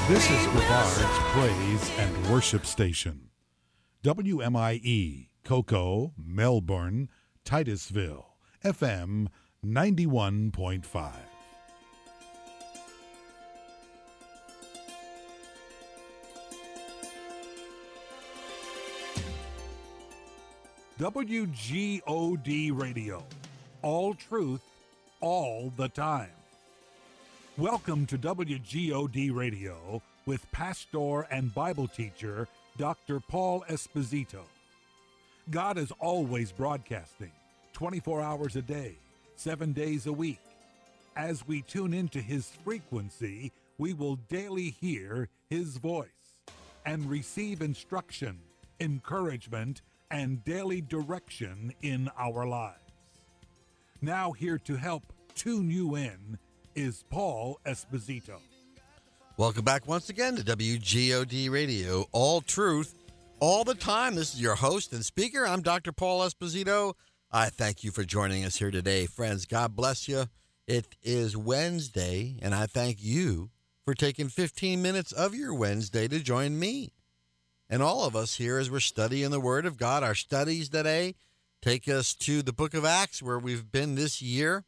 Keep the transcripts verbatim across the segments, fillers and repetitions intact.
This is Brevard's Praise and Worship Station. W M I E, Cocoa, Melbourne, Titusville, F M ninety-one point five. W G O D Radio. All truth, all the time. Welcome to W G O D Radio with pastor and Bible teacher Doctor Paul Esposito. God is always broadcasting, twenty-four hours a day, seven days a week. As we tune into His frequency, we will daily hear His voice and receive instruction, encouragement, and daily direction in our lives. Now here to help tune you in is Paul Esposito. Welcome back once again to W G O D Radio, all truth, all the time. This is your host and speaker. I'm Doctor Paul Esposito. I thank you for joining us here today. Friends, God bless you. It is Wednesday, and I thank you for taking fifteen minutes of your Wednesday to join me and all of us here as we're studying the Word of God. Our studies today take us to the book of Acts, where we've been this year.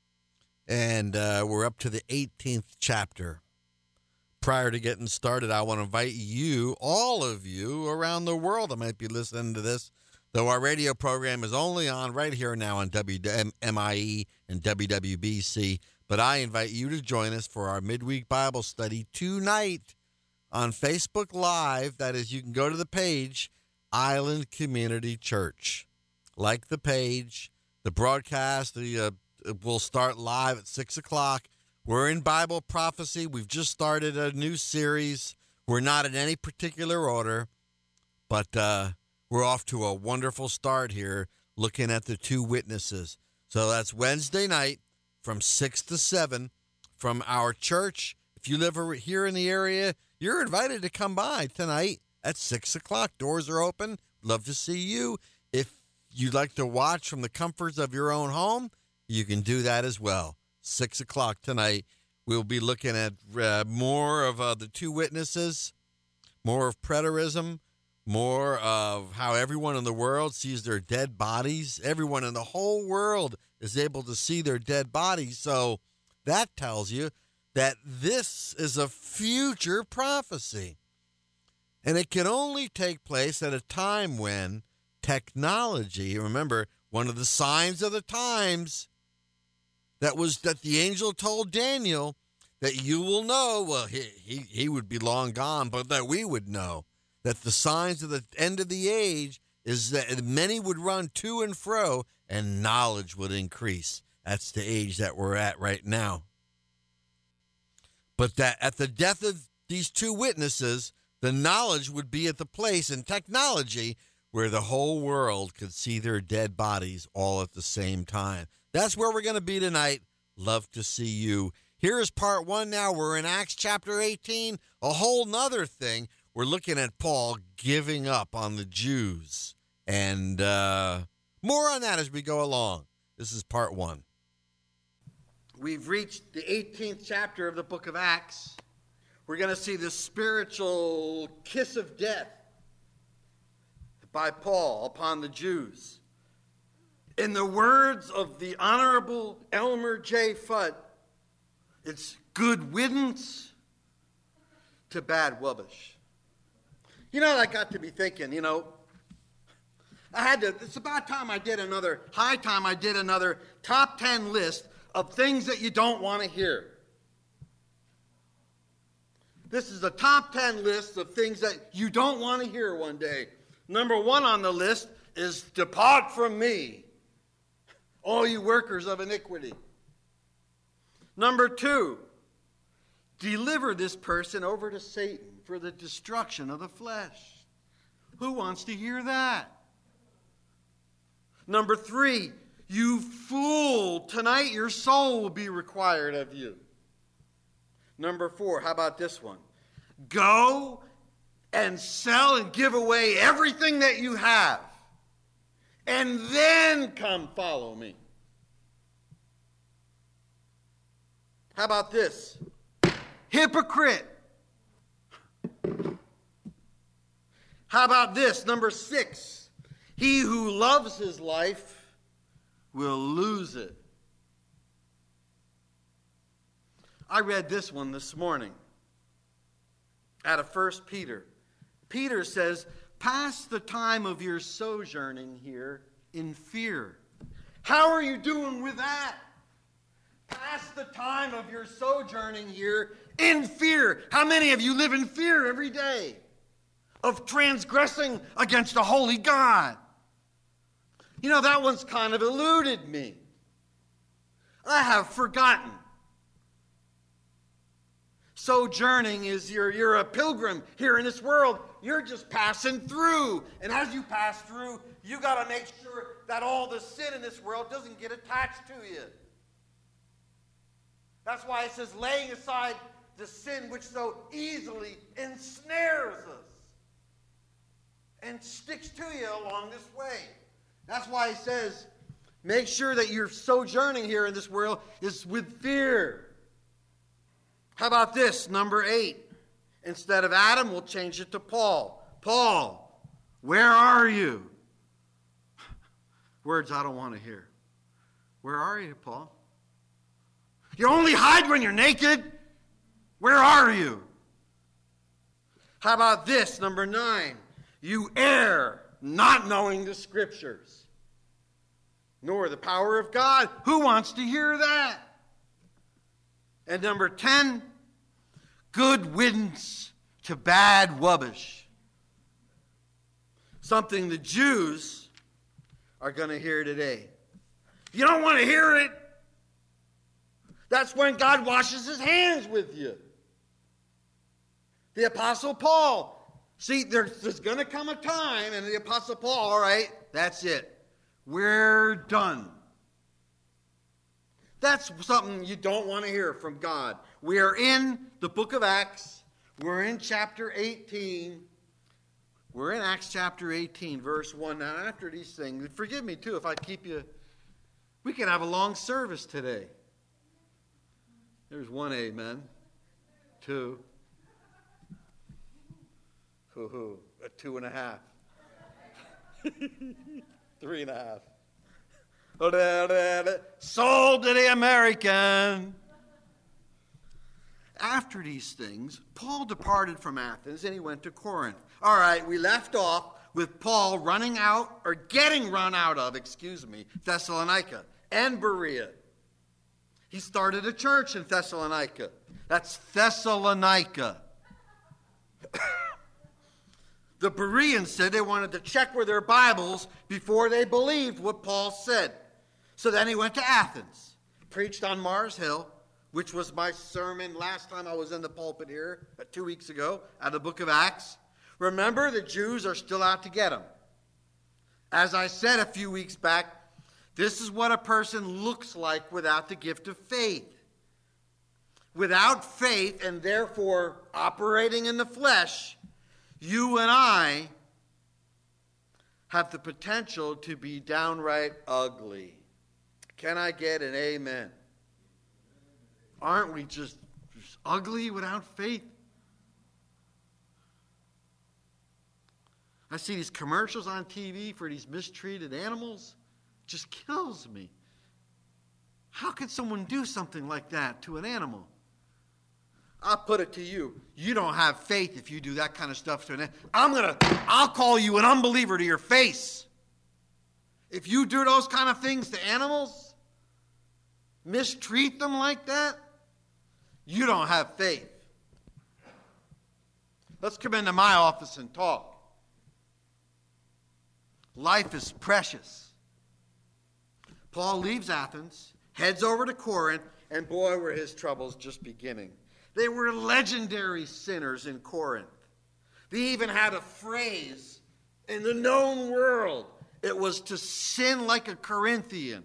And uh, we're up to the eighteenth chapter. Prior to getting started, I want to invite you, all of you around the world that might be listening to this, though our radio program is only on right here now on W M I E and W W B C. But I invite you to join us for our midweek Bible study tonight on Facebook Live. That is, you can go to the page, Island Community Church. Like the page, the broadcast, the uh, We'll start live at six o'clock. We're in Bible prophecy. We've just started a new series. We're not in any particular order, but uh, we're off to a wonderful start here looking at the two witnesses. So that's Wednesday night from six to seven from our church. If you live here in the area, you're invited to come by tonight at six o'clock. Doors are open. Love to see you. If you'd like to watch from the comforts of your own home, you can do that as well. Six o'clock tonight. We'll be looking at uh, more of uh, the two witnesses, more of preterism, more of how everyone in the world sees their dead bodies. Everyone in the whole world is able to see their dead bodies. So that tells you that this is a future prophecy. And it can only take place at a time when technology, remember, one of the signs of the times, that was that the angel told Daniel that you will know, well, he, he, he would be long gone, but that we would know that the signs of the end of the age is that many would run to and fro and knowledge would increase. That's the age that we're at right now. But that at the death of these two witnesses, the knowledge would be at the place in technology where the whole world could see their dead bodies all at the same time. That's where we're going to be tonight. Love to see you. Here is part one now. We're in Acts chapter eighteen, a whole nother thing. We're looking at Paul giving up on the Jews. And uh, more on that as we go along. This is part one. We've reached the eighteenth chapter of the book of Acts. We're going to see the spiritual kiss of death by Paul upon the Jews. In the words of the Honorable Elmer J. Fudd, it's good riddance to bad rubbish. You know, I got to be thinking, you know, I had to, it's about time I did another, high time I did another top ten list of things that you don't want to hear. This is a top ten list of things that you don't want to hear one day. Number one on the list is depart from me, all you workers of iniquity. Number two, deliver this person over to Satan for the destruction of the flesh. Who wants to hear that? Number three, you fool, tonight your soul will be required of you. Number four, how about this one? Go and sell and give away everything that you have, and then come follow me. How about this? Hypocrite, How about this? Number six. He who loves his life will lose it. I read this one this morning out of First Peter. Peter says, pass the time of your sojourning here in fear. How are you doing with that? Pass the time of your sojourning here in fear. How many of you live in fear every day of transgressing against a holy God? You know, that one's kind of eluded me. I have forgotten. Sojourning is you're, you're a pilgrim here in this world. You're just passing through. And as you pass through, you got to make sure that all the sin in this world doesn't get attached to you. That's why it says, laying aside the sin which so easily ensnares us and sticks to you along this way. That's why it says, make sure that your sojourning here in this world is with fear. How about this, number eight? Instead of Adam, we'll change it to Paul. Paul, where are you? Words I don't want to hear. Where are you, Paul? You only hide when you're naked. Where are you? How about this, number nine? You err, not knowing the Scriptures, nor the power of God. Who wants to hear that? And number ten, good wins to bad wubbish. Something the Jews are going to hear today. If you don't want to hear it, that's when God washes his hands with you. The Apostle Paul. See, there's, there's going to come a time, and the Apostle Paul, all right, that's it. We're done. That's something you don't want to hear from God. We are in the book of Acts. We're in chapter eighteen. We're in Acts chapter eighteen, verse one. Now, after these things, forgive me too if I keep you. We can have a long service today. There's one amen. Two. Hoo hoo. A two and a half. Three and a half. Sold to the American. After these things, Paul departed from Athens and he went to Corinth. All right, we left off with Paul running out, or getting run out of, excuse me, Thessalonica and Berea. He started a church in Thessalonica. That's Thessalonica. The Bereans said they wanted to check with their Bibles before they believed what Paul said. So then he went to Athens, preached on Mars Hill, which was my sermon last time I was in the pulpit here, uh, two weeks ago, out of the book of Acts. Remember, the Jews are still out to get him. As I said a few weeks back, this is what a person looks like without the gift of faith. Without faith, and therefore operating in the flesh, you and I have the potential to be downright ugly. Can I get an amen? Aren't we just, just ugly without faith? I see these commercials on T V for these mistreated animals. It just kills me. How could someone do something like that to an animal? I'll put it to you. You don't have faith if you do that kind of stuff to an animal. I'm gonna, I'll call you an unbeliever to your face. If you do those kind of things to animals, mistreat them like that, you don't have faith. Let's come into my office and talk. Life is precious. Paul leaves Athens, heads over to Corinth, and boy, were his troubles just beginning. They were legendary sinners in Corinth. They even had a phrase in the known world. It was to sin like a Corinthian.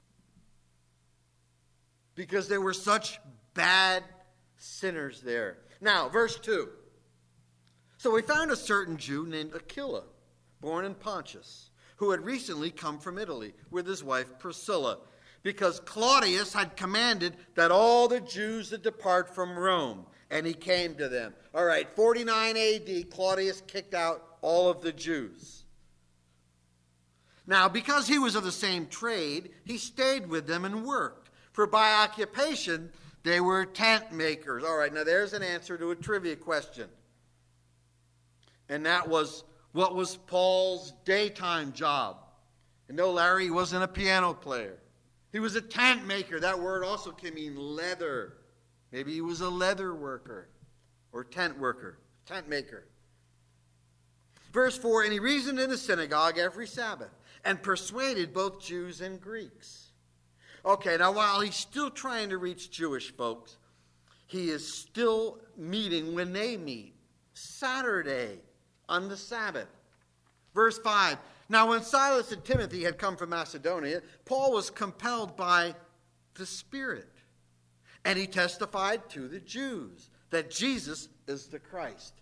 Because they were such bad sinners there. Now, verse two. So we found a certain Jew named Aquila, born in Pontus, who had recently come from Italy with his wife Priscilla, because Claudius had commanded that all the Jews that depart from Rome, and he came to them. All right, forty-nine A D, Claudius kicked out all of the Jews. Now, because he was of the same trade, he stayed with them and worked. For by occupation, they were tent makers. All right, now there's an answer to a trivia question. And that was, what was Paul's daytime job? And no, Larry, he wasn't a piano player. He was a tent maker. That word also can mean leather. Maybe he was a leather worker or tent worker, tent maker. Verse four, and he reasoned in the synagogue every Sabbath and persuaded both Jews and Greeks. Okay, now while he's still trying to reach Jewish folks, he is still meeting when they meet, Saturday on the Sabbath. Verse five, now when Silas and Timothy had come from Macedonia, Paul was compelled by the Spirit, and he testified to the Jews that Jesus is the Christ.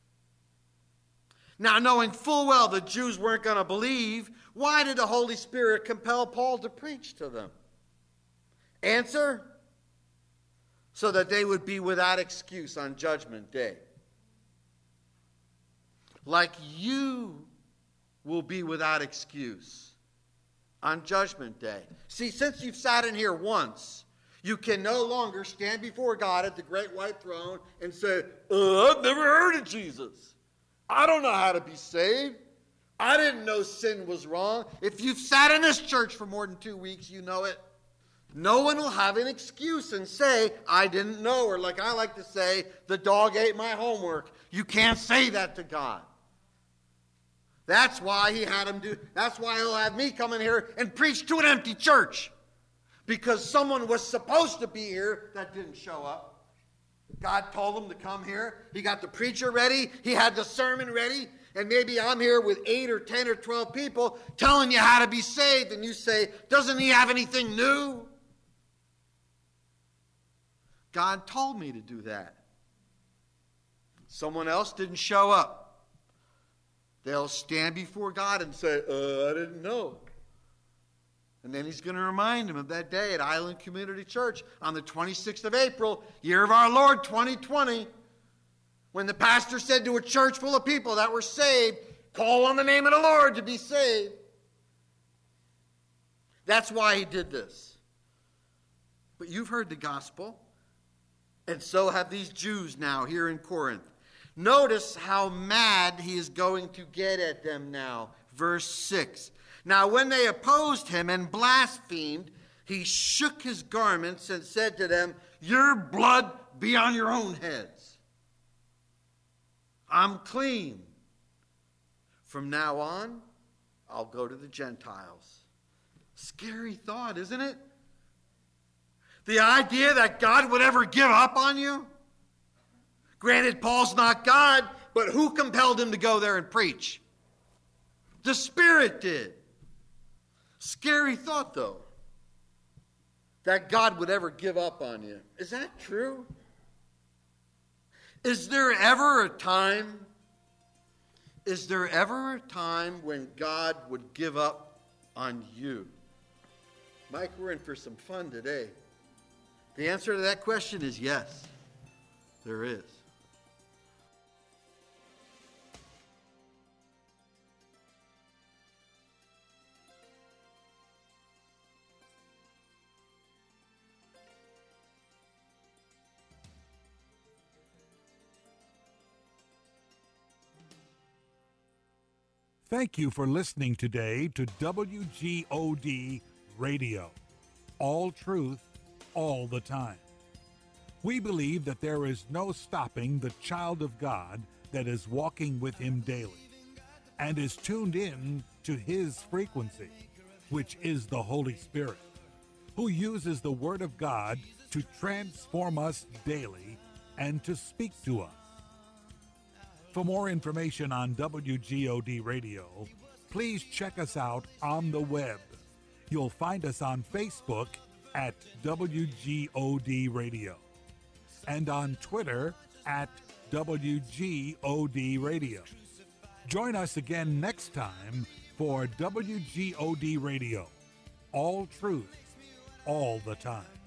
Now, knowing full well the Jews weren't going to believe, why did the Holy Spirit compel Paul to preach to them? Answer, so that they would be without excuse on Judgment Day. Like you will be without excuse on Judgment Day. See, since you've sat in here once, you can no longer stand before God at the great white throne and say, uh, I've never heard of Jesus. I don't know how to be saved. I didn't know sin was wrong. If you've sat in this church for more than two weeks, you know it. No one will have an excuse and say, I didn't know, or like I like to say, the dog ate my homework. You can't say that to God. That's why he had him do, that's why he'll have me come in here and preach to an empty church. Because someone was supposed to be here that didn't show up. God told him to come here. He got the preacher ready. He had the sermon ready. And maybe I'm here with eight or ten or twelve people telling you how to be saved. And you say, doesn't he have anything new? God told me to do that. Someone else didn't show up. They'll stand before God and say, uh, I didn't know. And then he's going to remind them of that day at Island Community Church on the twenty-sixth of April, year of our Lord, twenty twenty, when the pastor said to a church full of people that were saved, call on the name of the Lord to be saved. That's why he did this. But you've heard the gospel, and so have these Jews now here in Corinth. Notice how mad he is going to get at them now. Verse six. Now when they opposed him and blasphemed, he shook his garments and said to them, your blood be on your own heads. I'm clean. From now on, I'll go to the Gentiles. Scary thought, isn't it? The idea that God would ever give up on you? Granted, Paul's not God, but who compelled him to go there and preach? The Spirit did. Scary thought, though, that God would ever give up on you. Is that true? Is there ever a time, is there ever a time when God would give up on you? Mike, we're in for some fun today. The answer to that question is yes, there is. Thank you for listening today to W G O D Radio. All truth, all the time. We believe that there is no stopping the child of God that is walking with him daily and is tuned in to his frequency, which is the Holy Spirit, who uses the Word of God to transform us daily and to speak to us. For more information on W G O D Radio, please check us out on the web. You'll find us on Facebook at W G O D Radio and on Twitter at W G O D Radio. Join us again next time for W G O D Radio. All truth, all the time.